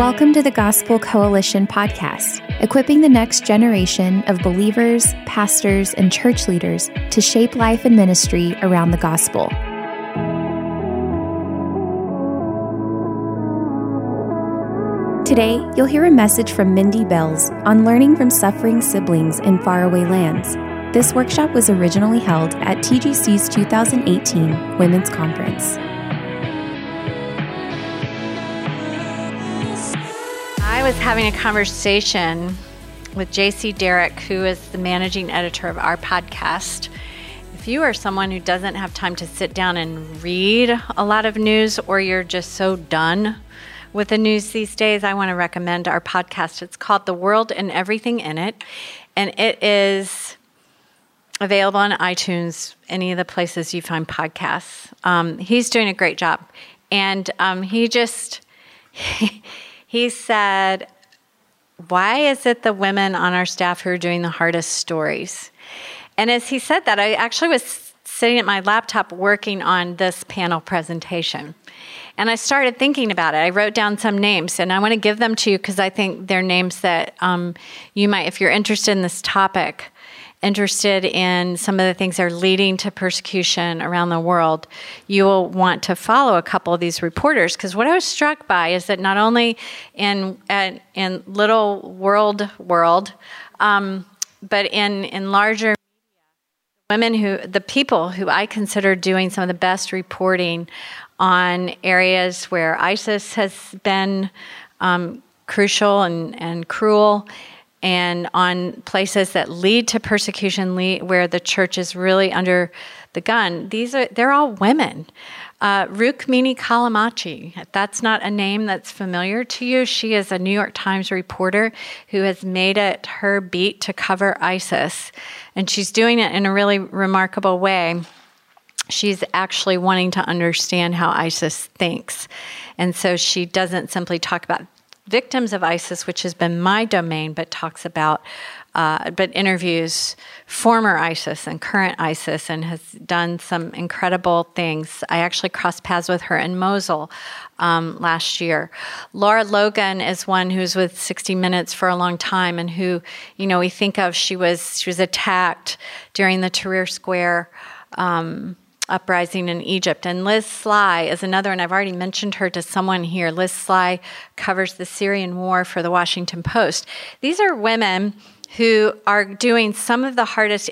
Welcome to the Gospel Coalition podcast, equipping the next generation of believers, pastors, and church leaders to shape life and ministry around the gospel. Today, you'll hear a message from Mindy Bells on learning from suffering siblings in faraway lands. This workshop was originally held at TGC's 2018 Women's Conference. I was having a conversation with JC Derrick, who is the managing editor of our podcast. If you are someone who doesn't have time to sit down and read a lot of news, or you're just so done with the news these days, I want to recommend our podcast. It's called The World and Everything in It, and it is available on iTunes, any of the places you find podcasts. He's doing a great job. And he said, why is it the women on our staff who are doing the hardest stories? And as he said that, I actually was sitting at my laptop working on this panel presentation. And I started thinking about it. I wrote down some names, and I want to give them to you because I think they're names that you might, if you're interested in this topic, interested in some of the things that are leading to persecution around the world, you will want to follow a couple of these reporters. Because what I was struck by is that not only in little world, but in larger media, the people who I consider doing some of the best reporting on areas where ISIS has been crucial and cruel, and on places that lead to persecution, where the church is really under the gun. They're all women. Rukmini Callimachi, if that's not a name that's familiar to you, she is a New York Times reporter who has made it her beat to cover ISIS. And she's doing it in a really remarkable way. She's actually wanting to understand how ISIS thinks. And so she doesn't simply talk about victims of ISIS, which has been my domain, but interviews former ISIS and current ISIS, and has done some incredible things. I actually crossed paths with her in Mosul last year. Laura Logan is one who's with 60 Minutes for a long time, and who, we think of, she was attacked during the Tahrir Square uprising in Egypt. And Liz Sly is another, and I've already mentioned her to someone here. Liz Sly covers the Syrian war for the Washington Post. These are women who are doing some of the hardest.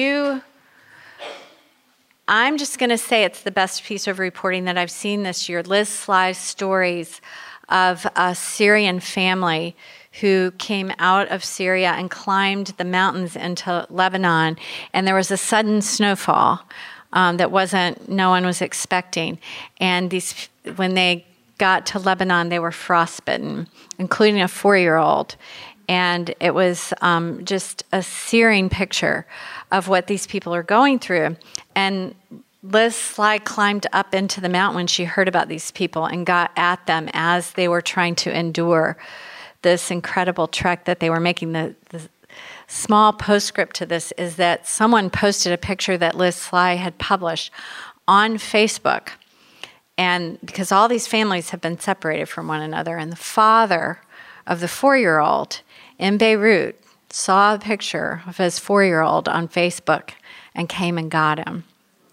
I'm just going to say it's the best piece of reporting that I've seen this year. Liz Sly's stories of a Syrian family who came out of Syria and climbed the mountains into Lebanon, and there was a sudden snowfall that no one was expecting. And when they got to Lebanon, they were frostbitten, including a 4-year-old. And it was just a searing picture of what these people are going through. And Liz Sly climbed up into the mountain when she heard about these people and got at them as they were trying to endure this incredible trek that they were making. The small postscript to this is that someone posted a picture that Liz Sly had published on Facebook. And because all these families have been separated from one another, and the father of the 4-year-old in Beirut saw a picture of his 4-year-old on Facebook and came and got him.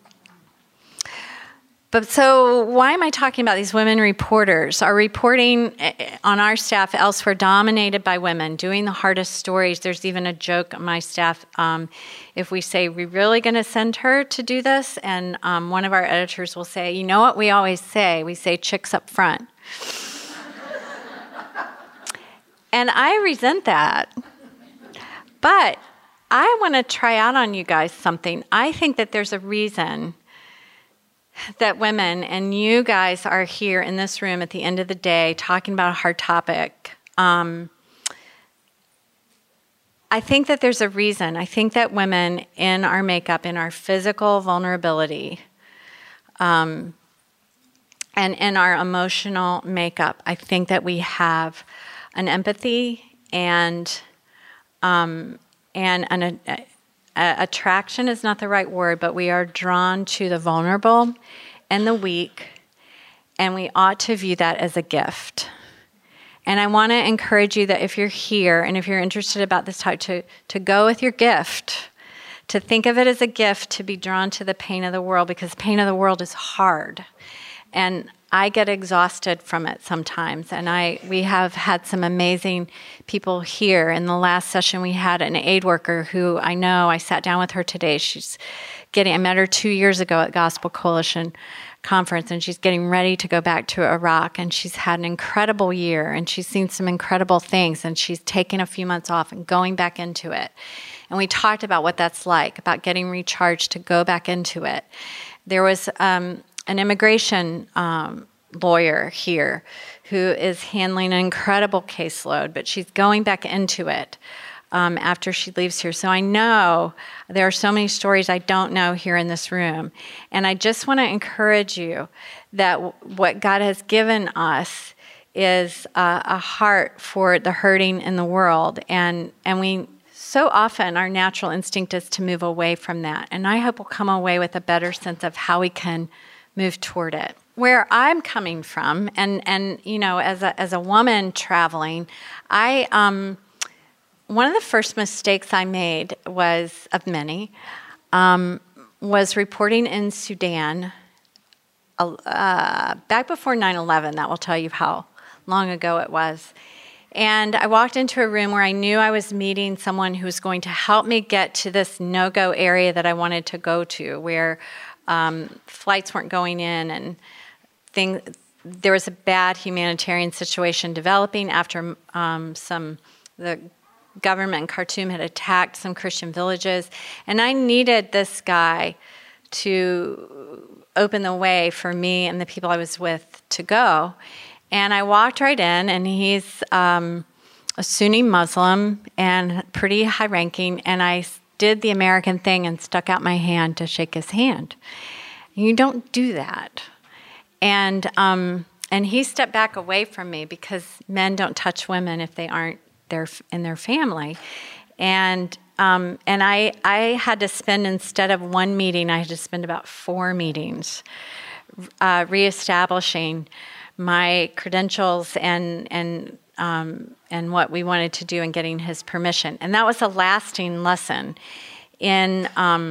But so why am I talking about these women reporters? Our reporting on our staff elsewhere dominated by women, doing the hardest stories. There's even a joke on my staff. If we say, we're really going to send her to do this? And one of our editors will say, you know what we always say? We say chicks up front. And I resent that. But I want to try out on you guys something. I think that there's a reason that women, and you guys are here in this room at the end of the day talking about a hard topic. I think that there's a reason. I think that women, in our makeup, in our physical vulnerability, and in our emotional makeup, I think that we have an empathy and an attraction is not the right word, but we are drawn to the vulnerable and the weak, and we ought to view that as a gift. And I want to encourage you that if you're here and if you're interested about this type, to go with your gift, to think of it as a gift, to be drawn to the pain of the world, because the pain of the world is hard. And I get exhausted from it sometimes. And we have had some amazing people here. In the last session, we had an aid worker who I know, I sat down with her today. I met her 2 years ago at Gospel Coalition Conference, and she's getting ready to go back to Iraq. And she's had an incredible year, and she's seen some incredible things, and she's taken a few months off and going back into it. And we talked about what that's like, about getting recharged to go back into it. There was an immigration lawyer here who is handling an incredible caseload, but she's going back into it after she leaves here. So I know there are so many stories I don't know here in this room. And I just want to encourage you that what God has given us is a heart for the hurting in the world. And we so often our natural instinct is to move away from that. And I hope we'll come away with a better sense of how we can move toward it. Where I'm coming from, and you know, as a woman traveling, one of the first mistakes I made of many, was reporting in Sudan back before 9/11. That will tell you how long ago it was. And I walked into a room where I knew I was meeting someone who was going to help me get to this no-go area that I wanted to go to, where flights weren't going in and there was a bad humanitarian situation developing after the government in Khartoum had attacked some Christian villages. And I needed this guy to open the way for me and the people I was with to go. And I walked right in, and he's a Sunni Muslim and pretty high-ranking, and I did the American thing and stuck out my hand to shake his hand. You don't do that. And he stepped back away from me because men don't touch women if they aren't in their family. And I had to spend, instead of one meeting, I had to spend about 4 meetings reestablishing my credentials and what we wanted to do and getting his permission. And that was a lasting lesson in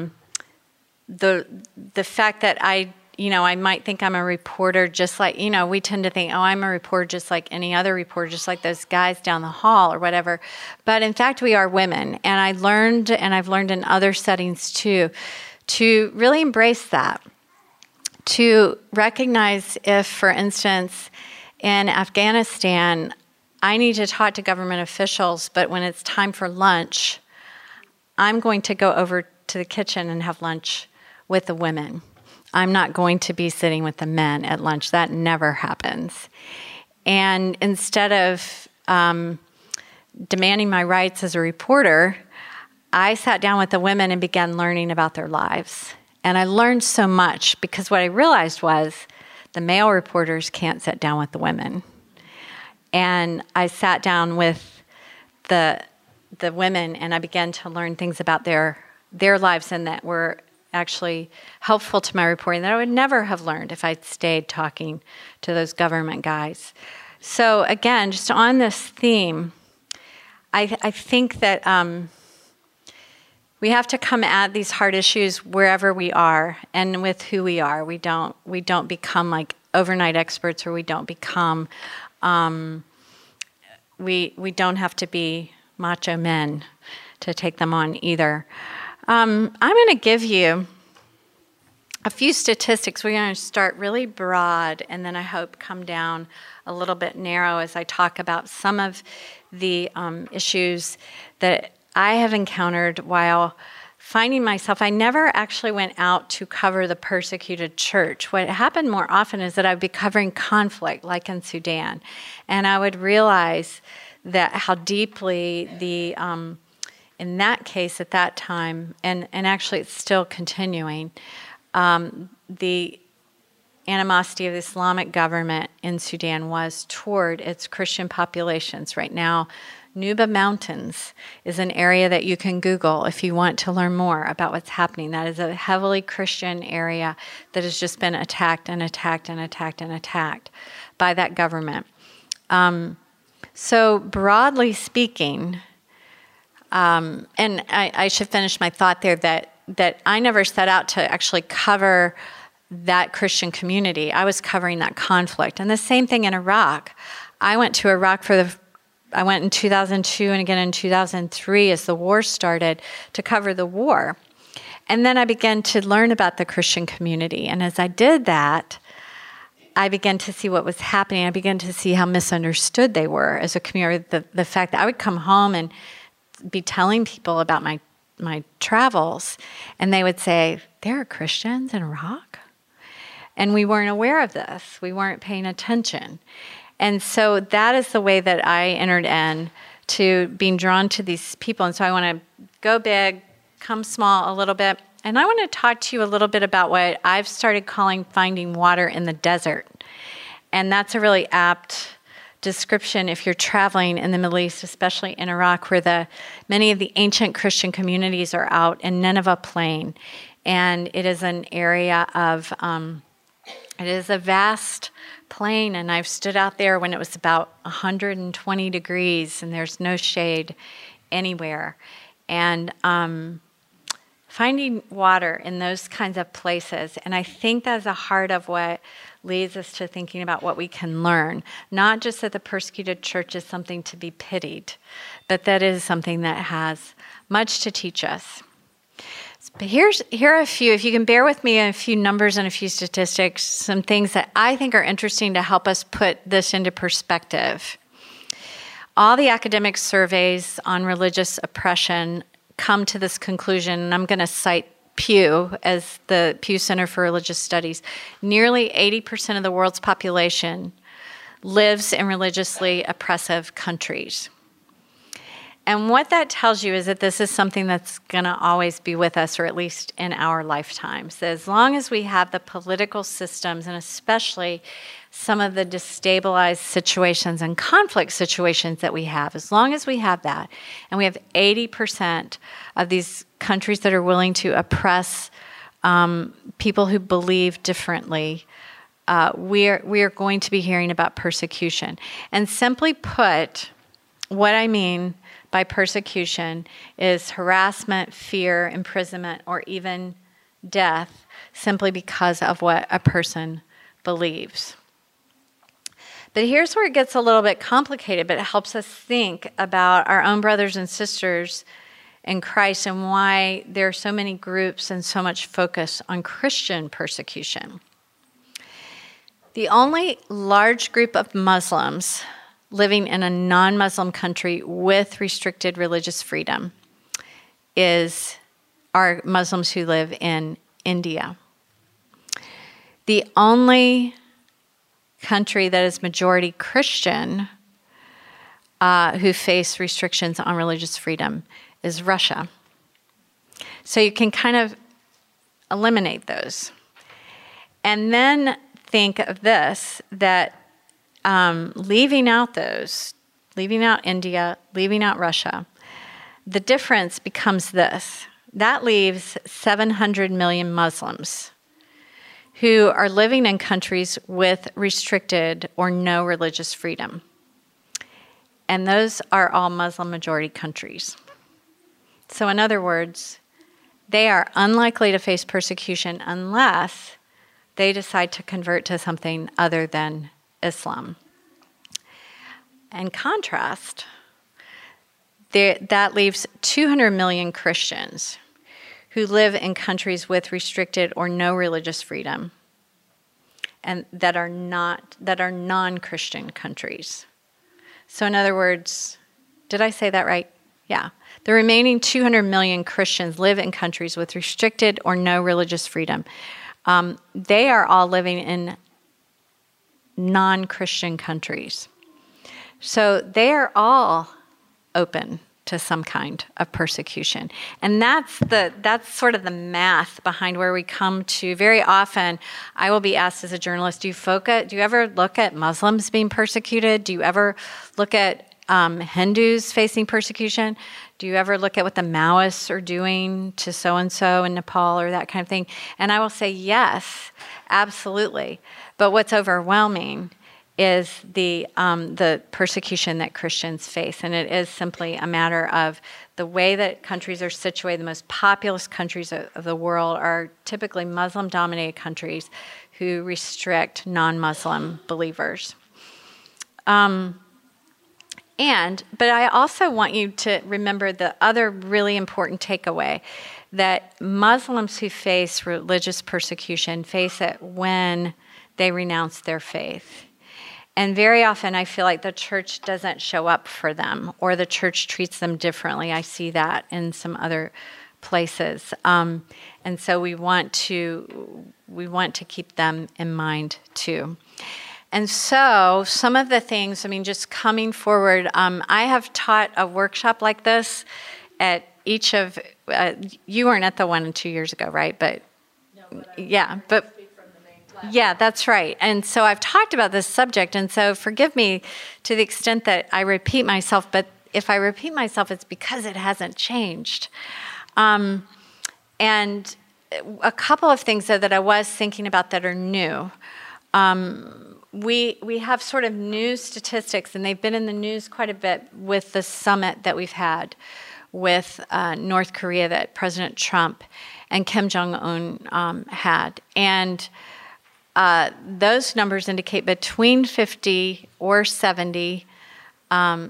the fact that I might think I'm a reporter just like, we tend to think, I'm a reporter just like any other reporter, just like those guys down the hall or whatever. But in fact, we are women. And I've learned in other settings too, to really embrace that. To recognize if, for instance, in Afghanistan, I need to talk to government officials, but when it's time for lunch, I'm going to go over to the kitchen and have lunch with the women. I'm not going to be sitting with the men at lunch. That never happens. And instead of demanding my rights as a reporter, I sat down with the women and began learning about their lives. And I learned so much because what I realized was the male reporters can't sit down with the women. And I sat down with the women, and I began to learn things about their lives and that were actually helpful to my reporting that I would never have learned if I'd stayed talking to those government guys. So again, just on this theme, I think that we have to come at these hard issues wherever we are and with who we are. We don't become like overnight experts, or we don't become we don't have to be macho men to take them on either. I'm going to give you a few statistics. We're going to start really broad, and then I hope come down a little bit narrow as I talk about some of the issues that I have encountered while finding myself. I never actually went out to cover the persecuted church. What happened more often is that I'd be covering conflict, like in Sudan, and I would realize that how deeply in that case at that time, and actually it's still continuing, the animosity of the Islamic government in Sudan was toward its Christian populations. Right now, Nuba Mountains is an area that you can Google if you want to learn more about what's happening. That is a heavily Christian area that has just been attacked and attacked and attacked and attacked by that government. So broadly speaking, and I should finish my thought there that I never set out to actually cover that Christian community. I was covering that conflict. And the same thing in Iraq. I went to Iraq I went in 2002 and again in 2003 as the war started to cover the war. And then I began to learn about the Christian community. And as I did that, I began to see what was happening. I began to see how misunderstood they were as a community. The fact that I would come home and be telling people about my travels, and they would say, there are Christians in Iraq? And we weren't aware of this. We weren't paying attention. And so that is the way that I entered in to being drawn to these people. And so I want to go big, come small a little bit. And I want to talk to you a little bit about what I've started calling finding water in the desert. And that's a really apt description if you're traveling in the Middle East, especially in Iraq, where many of the ancient Christian communities are out in Nineveh Plain. And it is an area of... it is a vast plain, and I've stood out there when it was about 120 degrees, and there's no shade anywhere. And finding water in those kinds of places, and I think that's the heart of what leads us to thinking about what we can learn. Not just that the persecuted church is something to be pitied, but that is something that has much to teach us. But here are a few, if you can bear with me, a few numbers and a few statistics, some things that I think are interesting to help us put this into perspective. All the academic surveys on religious oppression come to this conclusion, and I'm going to cite Pew as the Pew Center for Religious Studies. Nearly 80% of the world's population lives in religiously oppressive countries. And what that tells you is that this is something that's going to always be with us, or at least in our lifetimes. As long as we have the political systems, and especially some of the destabilized situations and conflict situations that we have, as long as we have that, and we have 80% of these countries that are willing to oppress people who believe differently, we are going to be hearing about persecution. And simply put, what I mean by persecution is harassment, fear, imprisonment, or even death simply because of what a person believes. But here's where it gets a little bit complicated, but it helps us think about our own brothers and sisters in Christ and why there are so many groups and so much focus on Christian persecution. The only large group of Muslims living in a non-Muslim country with restricted religious freedom are Muslims who live in India. The only country that is majority Christian who face restrictions on religious freedom is Russia. So you can kind of eliminate those. And then think of this, that leaving out India, leaving out Russia, the difference becomes this. That leaves 700 million Muslims who are living in countries with restricted or no religious freedom. And those are all Muslim majority countries. So in other words, they are unlikely to face persecution unless they decide to convert to something other than Islam. In contrast, that leaves 200 million Christians who live in countries with restricted or no religious freedom, and that are non-Christian countries. So in other words, did I say that right? Yeah. The remaining 200 million Christians live in countries with restricted or no religious freedom. They are all living in non-Christian countries. So they are all open to some kind of persecution. And that's sort of the math behind where we come to. Very often, I will be asked as a journalist, do you ever look at Muslims being persecuted? Do you ever look at Hindus facing persecution? Do you ever look at what the Maoists are doing to so-and-so in Nepal or that kind of thing? And I will say, yes, absolutely. But what's overwhelming is the persecution that Christians face. And it is simply a matter of the way that countries are situated. The most populous countries of the world are typically Muslim-dominated countries who restrict non-Muslim believers. But I also want you to remember the other really important takeaway, that Muslims who face religious persecution face it when they renounce their faith. And very often I feel like the church doesn't show up for them, or the church treats them differently. I see that in some other places. And so we want to keep them in mind too. And so some of the things, just coming forward, I have taught a workshop like this at each of, you weren't at the 1 and 2 years ago, right? But yeah, but yeah, that's right. And so I've talked about this subject, and so forgive me to the extent that I repeat myself, but if I repeat myself, it's because it hasn't changed. And a couple of things that I was thinking about that are new. We have sort of new statistics, and they've been in the news quite a bit with the summit that we've had with North Korea that President Trump and Kim Jong-un had. And those numbers indicate between 50 or 70 and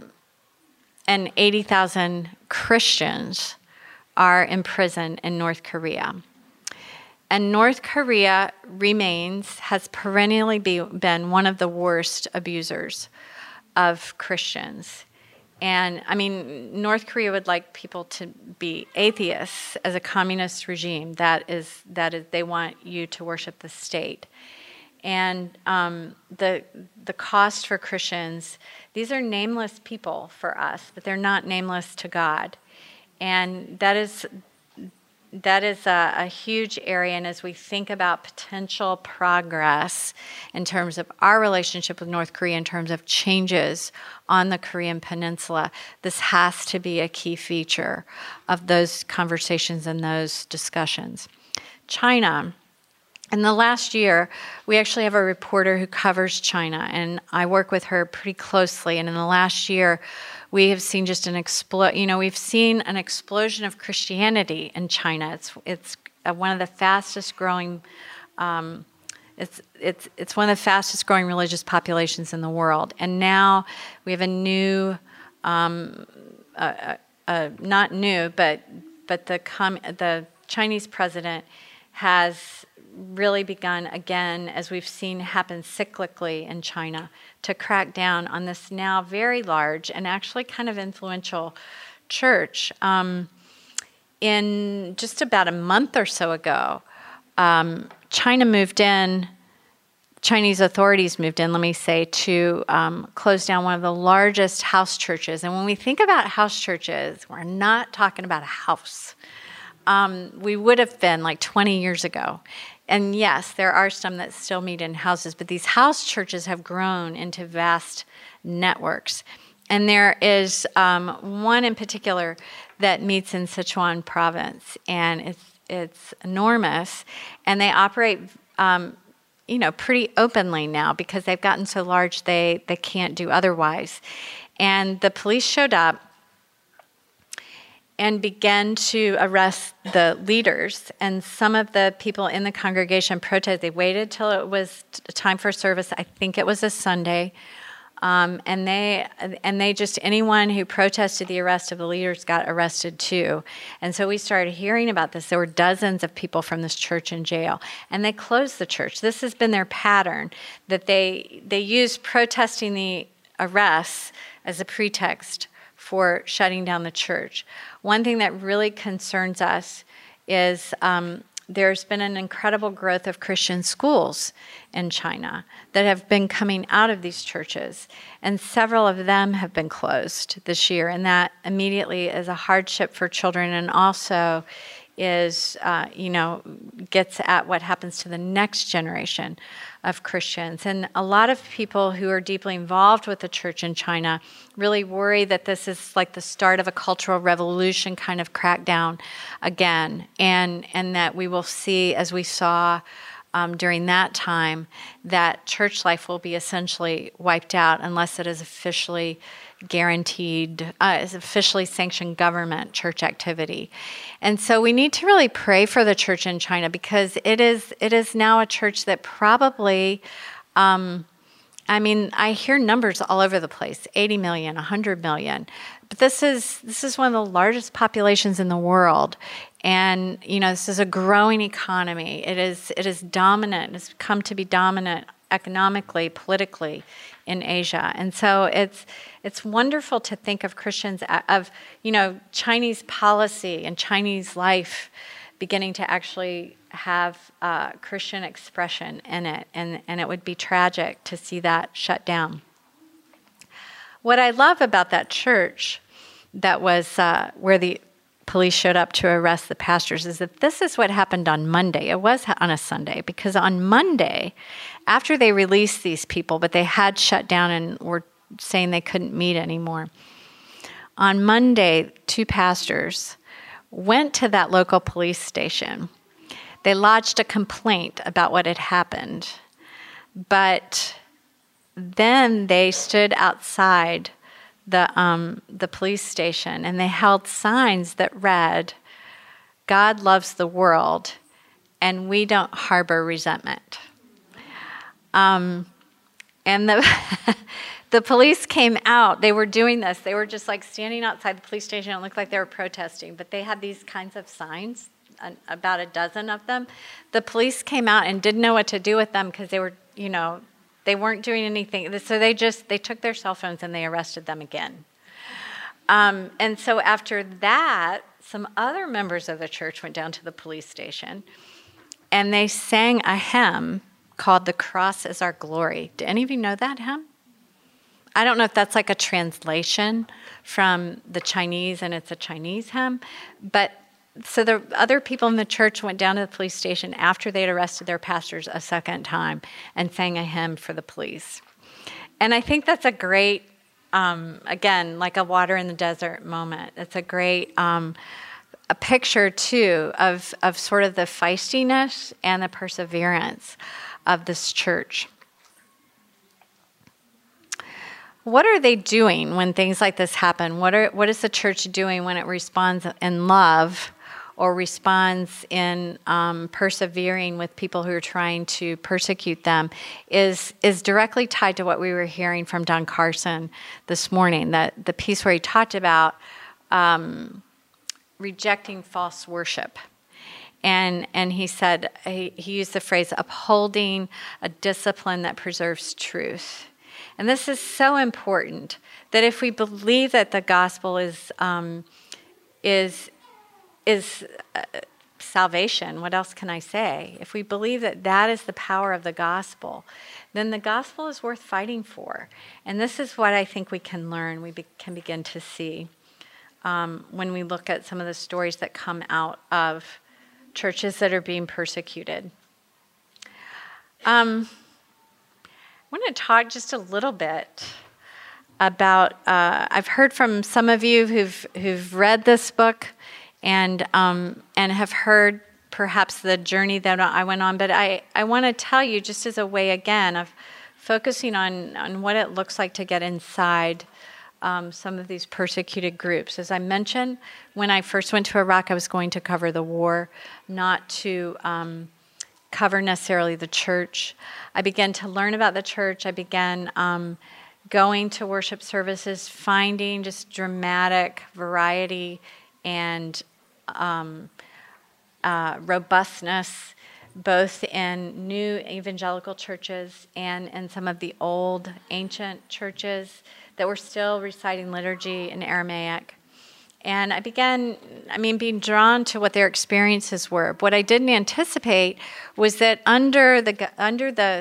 80,000 Christians are imprisoned in North Korea. And North Korea has perennially been one of the worst abusers of Christians. And North Korea would like people to be atheists as a communist regime. That is, they want you to worship the state. And the cost for Christians, these are nameless people for us, but they're not nameless to God. And that is a huge area. And as we think about potential progress in terms of our relationship with North Korea, in terms of changes on the Korean Peninsula, this has to be a key feature of those conversations and those discussions. China. In the last year, we actually have a reporter who covers China, and I work with her pretty closely. And in the last year, we have seen just we've seen an explosion of Christianity in China. It's one of the fastest growing. It's one of the fastest growing religious populations in the world. And now we have a new, not new, but the Chinese president has really begun again, as we've seen happen cyclically in China, to crack down on this now very large and actually kind of influential church. In just about a month or so ago, Chinese authorities moved in, to close down one of the largest house churches. And when we think about house churches, we're not talking about a house. We would have been like 20 years ago. And yes, there are some that still meet in houses, but these house churches have grown into vast networks. And there is one in particular that meets in Sichuan province, and it's enormous. And they operate, pretty openly now because they've gotten so large they can't do otherwise. And the police showed up and began to arrest the leaders. And some of the people in the congregation protested. They waited till it was time for service. I think it was a Sunday. And they just, anyone who protested the arrest of the leaders got arrested too. And so we started hearing about this. There were dozens of people from this church in jail. And they closed the church. This has been their pattern, that they use protesting the arrests as a pretext for shutting down the church. One thing that really concerns us is there's been an incredible growth of Christian schools in China that have been coming out of these churches, and several of them have been closed this year, and that immediately is a hardship for children, and also is, gets at what happens to the next generation of Christians. And a lot of people who are deeply involved with the church in China really worry that this is like the start of a cultural revolution kind of crackdown again, and that we will see, as we saw during that time, that church life will be essentially wiped out unless it is officially guaranteed, is officially sanctioned government church activity. And so we need to really pray for the church in China, because it is now a church that probably, I hear numbers all over the place, 80 million, 100 million. But this is one of the largest populations in the world. And, this is a growing economy. It is dominant. It's come to be dominant economically, politically in Asia. And so it's wonderful to think of Christians, of Chinese policy and Chinese life beginning to actually have Christian expression in it. And it would be tragic to see that shut down. What I love about that church that was where the police showed up to arrest the pastors is that this is what happened on Monday. It was on a Sunday, because on Monday, after they released these people, but they had shut down and were saying they couldn't meet anymore, on Monday, 2 pastors went to that local police station. They lodged a complaint about what had happened, but then they stood outside the police station, and they held signs that read, "God loves the world, and we don't harbor resentment." And the police came out. They were doing this. They were just like standing outside the police station. It looked like they were protesting, but they had these kinds of signs, about a dozen of them. The police came out and didn't know what to do with them, because they were, they weren't doing anything. So they took their cell phones and they arrested them again. And so after that, some other members of the church went down to the police station, and they sang a hymn called "The Cross is Our Glory." Do any of you know that hymn? I don't know if that's like a translation from the Chinese, and it's a Chinese hymn, but so the other people in the church went down to the police station after they'd arrested their pastors a second time and sang a hymn for the police. And I think that's a great, again, like a water in the desert moment. It's a great a picture, too, of sort of the feistiness and the perseverance of this church. What are they doing when things like this happen? What is the church doing when it responds in love, or responds in persevering with people who are trying to persecute them, is directly tied to what we were hearing from Don Carson this morning, that the piece where he talked about rejecting false worship. And he said, he used the phrase, upholding a discipline that preserves truth. And this is so important, that if we believe that the gospel is salvation, what else can I say? If we believe that that is the power of the gospel, then the gospel is worth fighting for. And this is what I think we can learn, we can begin to see when we look at some of the stories that come out of churches that are being persecuted. I want to talk just a little bit about, I've heard from some of you who've read this book and have heard perhaps the journey that I went on, but I want to tell you, just as a way, again, of focusing on what it looks like to get inside some of these persecuted groups. As I mentioned, when I first went to Iraq, I was going to cover the war, not to cover necessarily the church. I began to learn about the church. I began going to worship services, finding just dramatic variety and robustness, both in new evangelical churches and in some of the old ancient churches that were still reciting liturgy in Aramaic. And I began, being drawn to what their experiences were. What I didn't anticipate was that under the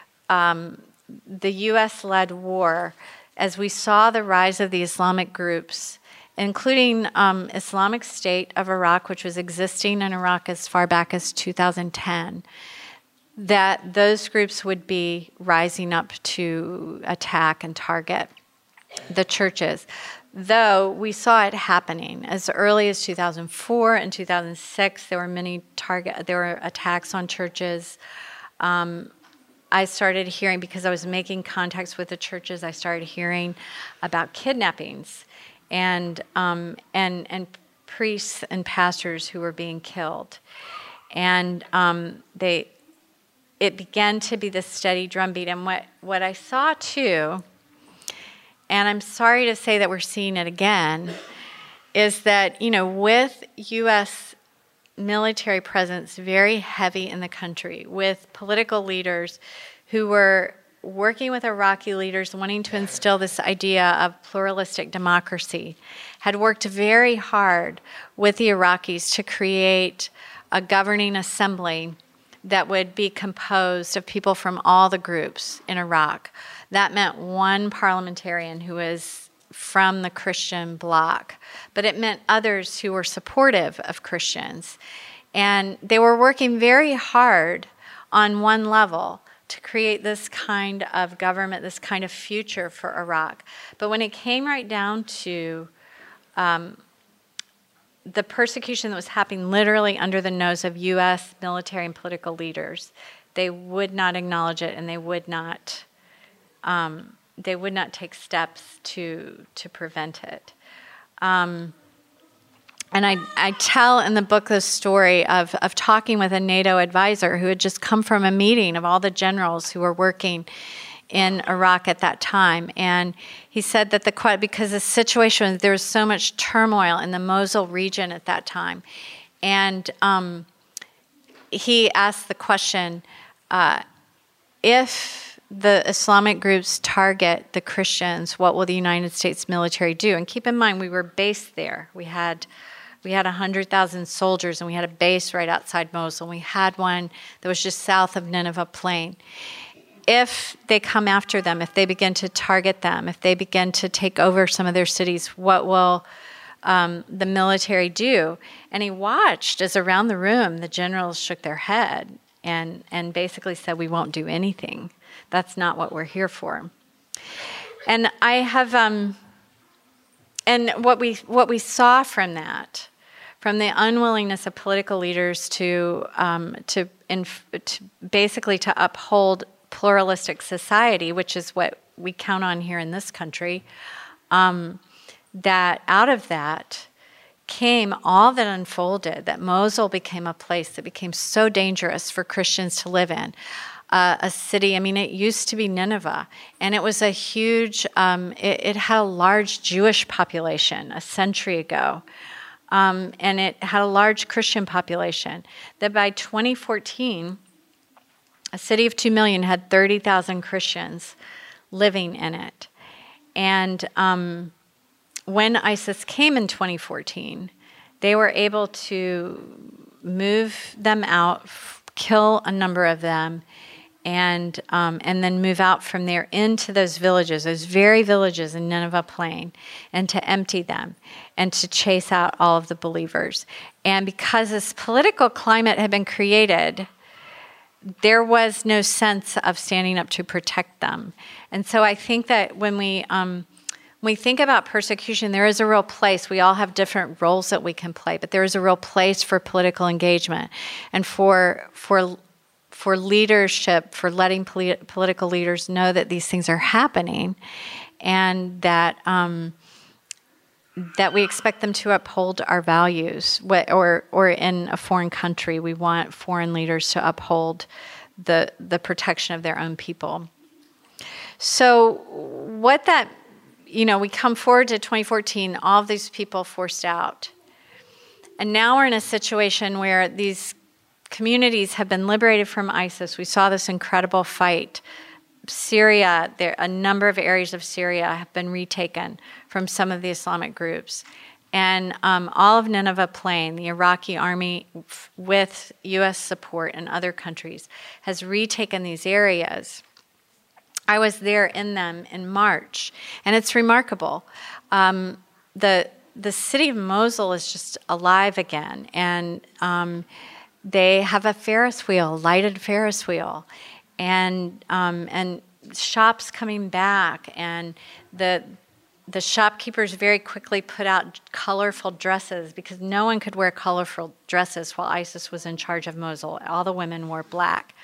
U.S.-led war, as we saw the rise of the Islamic groups, including Islamic State of Iraq, which was existing in Iraq as far back as 2010, that those groups would be rising up to attack and target the churches. Though we saw it happening as early as 2004 and 2006, there were attacks on churches. I started hearing, because I was making contacts with the churches, I started hearing about kidnappings and priests and pastors who were being killed. And it began to be this steady drumbeat. And what I saw too, and I'm sorry to say that we're seeing it again, is that, with U.S. military presence very heavy in the country, with political leaders who were working with Iraqi leaders wanting to instill this idea of pluralistic democracy, had worked very hard with the Iraqis to create a governing assembly that would be composed of people from all the groups in Iraq. That meant one parliamentarian who was from the Christian bloc, but it meant others who were supportive of Christians. And they were working very hard on one level to create this kind of government, this kind of future for Iraq. But when it came right down to the persecution that was happening literally under the nose of U.S. military and political leaders, they would not acknowledge it, and they would not take steps to prevent it. And I tell in the book the story of talking with a NATO advisor who had just come from a meeting of all the generals who were working in Iraq at that time. And he said that because the situation, there was so much turmoil in the Mosul region at that time. And he asked the question, if the Islamic groups target the Christians, what will the United States military do? And keep in mind, we were based there. We had 100,000 soldiers, and we had a base right outside Mosul. We had one that was just south of Nineveh Plain. If they come after them, if they begin to target them, if they begin to take over some of their cities, what will the military do? And he watched as around the room the generals shook their head and basically said, we won't do anything. That's not what we're here for. And I have, and what we saw from that, from the unwillingness of political leaders to basically to uphold pluralistic society, which is what we count on here in this country, that out of that came all that unfolded, that Mosul became a place that became so dangerous for Christians to live in. A city, it used to be Nineveh, and it was a huge, it had a large Jewish population a century ago, and it had a large Christian population, that by 2014, a city of 2 million had 30,000 Christians living in it. And when ISIS came in 2014, they were able to move them out, kill a number of them, and then move out from there into those villages, those very villages in Nineveh Plain, and to empty them and to chase out all of the believers. And because this political climate had been created, there was no sense of standing up to protect them. And so I think that when we think about persecution, there is a real place. We all have different roles that we can play, but there is a real place for political engagement and for leadership, for letting political leaders know that these things are happening, and that we expect them to uphold our values. Or in a foreign country, we want foreign leaders to uphold the protection of their own people. So what that, we come forward to 2014, all of these people forced out. And now we're in a situation where these communities have been liberated from ISIS. We saw this incredible fight. Syria, a number of areas of Syria have been retaken from some of the Islamic groups. And all of Nineveh Plain, the Iraqi army with U.S. support and other countries, has retaken these areas. I was there in them in March, and it's remarkable. The city of Mosul is just alive again, and they have a Ferris wheel, lighted Ferris wheel, and shops coming back, and the shopkeepers very quickly put out colorful dresses because no one could wear colorful dresses while ISIS was in charge of Mosul. All the women wore black.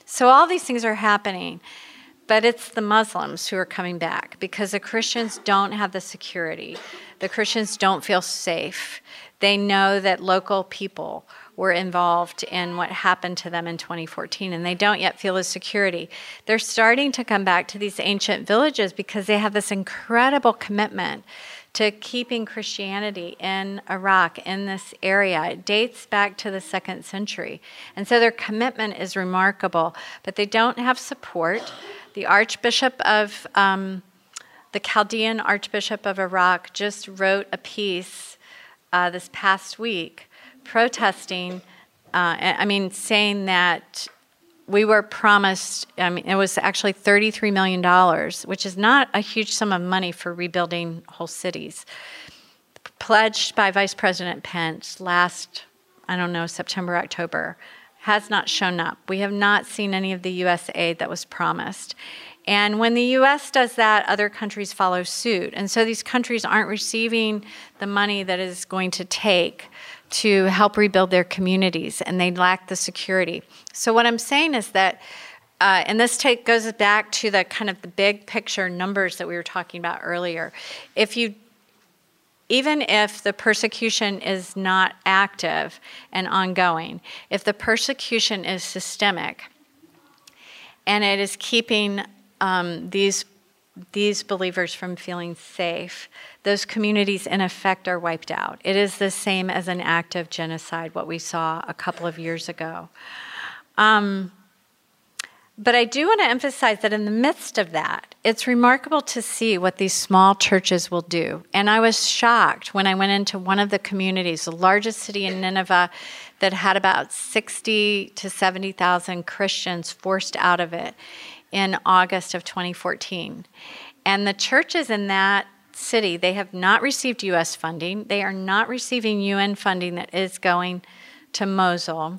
So all these things are happening, but it's the Muslims who are coming back because the Christians don't have the security. The Christians don't feel safe. They know that local people were involved in what happened to them in 2014, and they don't yet feel the security. They're starting to come back to these ancient villages because they have this incredible commitment to keeping Christianity in Iraq, in this area. It dates back to the 2nd century. And so their commitment is remarkable, but they don't have support. The Archbishop of, the Chaldean Archbishop of Iraq just wrote a piece this past week protesting, saying that we were promised, it was actually $33 million, which is not a huge sum of money for rebuilding whole cities, pledged by Vice President Pence last, September, October, has not shown up. We have not seen any of the U.S. aid that was promised. And when the U.S. does that, other countries follow suit. And so these countries aren't receiving the money that it is going to take to help rebuild their communities, and they lack the security. So what I'm saying is that, and this goes back to the kind of the big picture numbers that we were talking about earlier. Even if the persecution is not active and ongoing, if the persecution is systemic and it is keeping these believers from feeling safe, those communities in effect are wiped out. It is the same as an act of genocide, what we saw a couple of years ago. But I do want to emphasize that in the midst of that, it's remarkable to see what these small churches will do. And I was shocked when I went into one of the communities, the largest city in Nineveh, that had about 60 to 70,000 Christians forced out of it in August of 2014. And the churches in that city, they have not received U.S. funding. They are not receiving UN funding that is going to Mosul.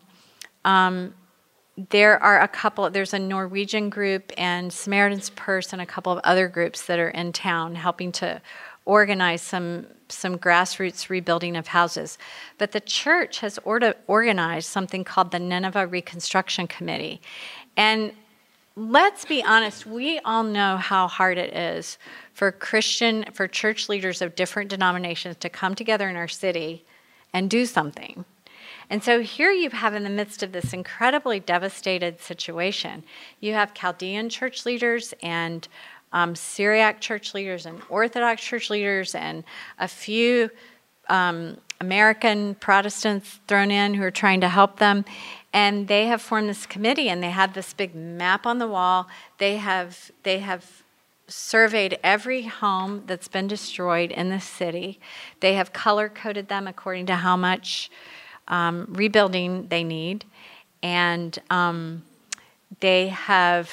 There's a Norwegian group and Samaritan's Purse and a couple of other groups that are in town helping to organize some grassroots rebuilding of houses. But the church has organized something called the Nineveh Reconstruction Committee. And let's be honest, we all know how hard it is for church leaders of different denominations to come together in our city and do something. And so here you have, in the midst of this incredibly devastated situation, you have Chaldean church leaders and Syriac church leaders and Orthodox church leaders and a few American Protestants thrown in who are trying to help them. And they have formed this committee, and they have this big map on the wall. They have surveyed every home that's been destroyed in the city. They have color-coded them according to how much rebuilding they need. And they have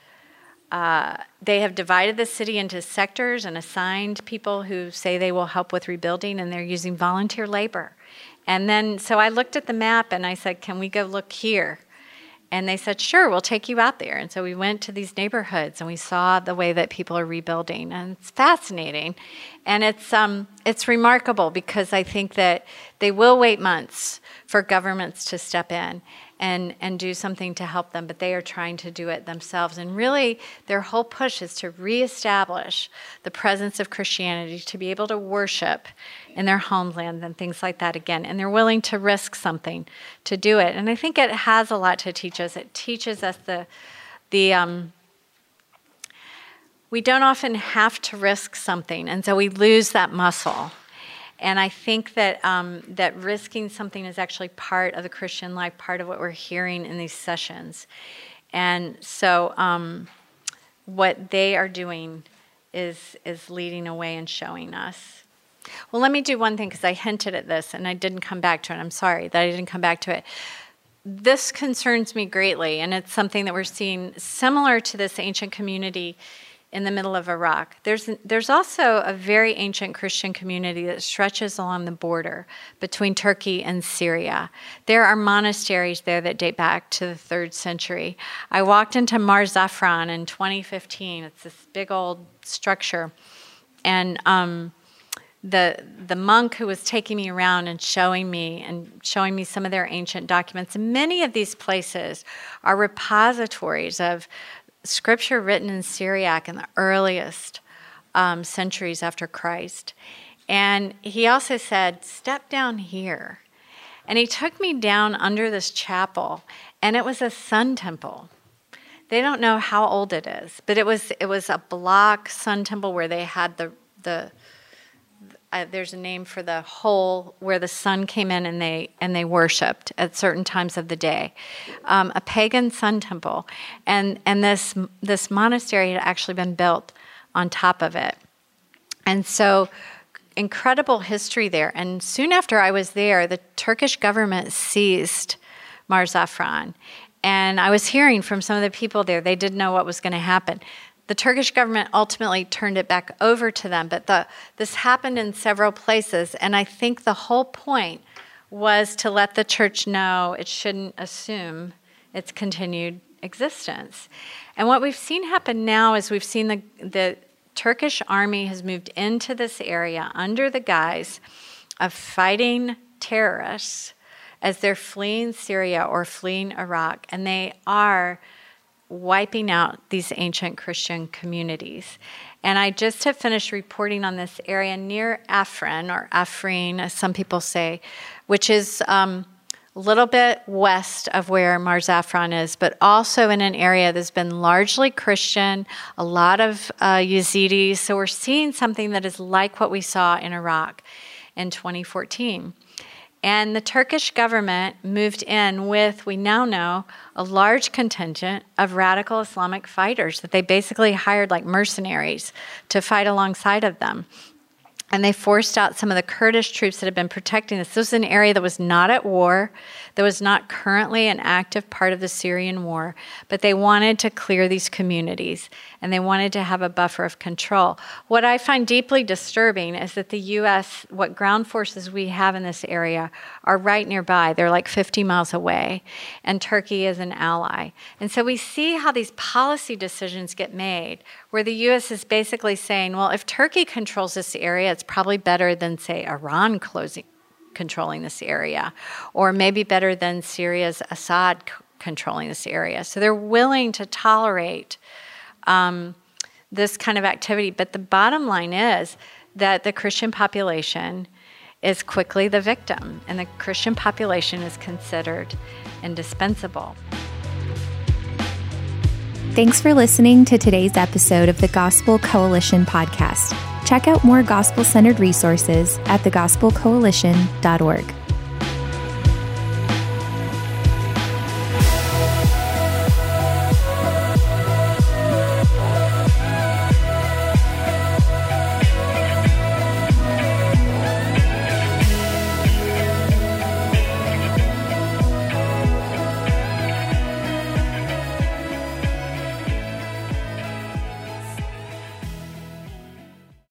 divided the city into sectors and assigned people who say they will help with rebuilding, and they're using volunteer labor. And then, so I looked at the map and I said, can we go look here? And they said, sure, we'll take you out there. And so we went to these neighborhoods and we saw the way that people are rebuilding. And it's fascinating. And it's remarkable because I think that they will wait months for governments to step in and do something to help them, but they are trying to do it themselves. And really, their whole push is to reestablish the presence of Christianity, to be able to worship in their homeland and things like that again. And they're willing to risk something to do it. And I think it has a lot to teach us. It teaches us we don't often have to risk something, and so we lose that muscle. And I think that that risking something is actually part of the Christian life, part of what we're hearing in these sessions. And so what they are doing is leading away and showing us. Well, let me do one thing, because I hinted at this and I didn't come back to it. I'm sorry that I didn't come back to it. This concerns me greatly, and it's something that we're seeing similar to this ancient community in the middle of Iraq. There's also a very ancient Christian community that stretches along the border between Turkey and Syria. There are monasteries there that date back to the 3rd century. I walked into Mar Zafran in 2015. It's this big old structure. And the monk who was taking me around and showing me some of their ancient documents. And many of these places are repositories of scripture written in Syriac in the earliest centuries after Christ. And he also said, step down here. And he took me down under this chapel, and it was a sun temple. They don't know how old it is, but it was a block sun temple where they had there's a name for the hole where the sun came in and they worshipped at certain times of the day, a pagan sun temple, and this monastery had actually been built on top of it, and so incredible history there. And soon after I was there, the Turkish government seized Marzaafran, and I was hearing from some of the people there, they didn't know what was going to happen. The Turkish government ultimately turned it back over to them, but this happened in several places, and I think the whole point was to let the church know it shouldn't assume its continued existence. And what we've seen happen now is we've seen the Turkish army has moved into this area under the guise of fighting terrorists as they're fleeing Syria or fleeing Iraq, and they are wiping out these ancient Christian communities. And I just have finished reporting on this area near Afrin, or Afrin, as some people say, which is a little bit west of where Marzaafran is, but also in an area that's been largely Christian, a lot of Yazidis. So we're seeing something that is like what we saw in Iraq in 2014. And the Turkish government moved in with, we now know, a large contingent of radical Islamic fighters that they basically hired like mercenaries to fight alongside of them. And they forced out some of the Kurdish troops that had been protecting this. This was an area that was not at war, that was not currently an active part of the Syrian war, but they wanted to clear these communities, and they wanted to have a buffer of control. What I find deeply disturbing is that the U.S., what ground forces we have in this area, are right nearby. They're like 50 miles away, and Turkey is an ally. And so we see how these policy decisions get made, where the U.S. is basically saying, well, if Turkey controls this area, it's probably better than, say, Iran controlling this area, or maybe better than Syria's Assad controlling this area. So they're willing to tolerate this kind of activity. But the bottom line is that the Christian population is quickly the victim, and the Christian population is considered indispensable. Thanks for listening to today's episode of the Gospel Coalition podcast. Check out more gospel-centered resources at thegospelcoalition.org.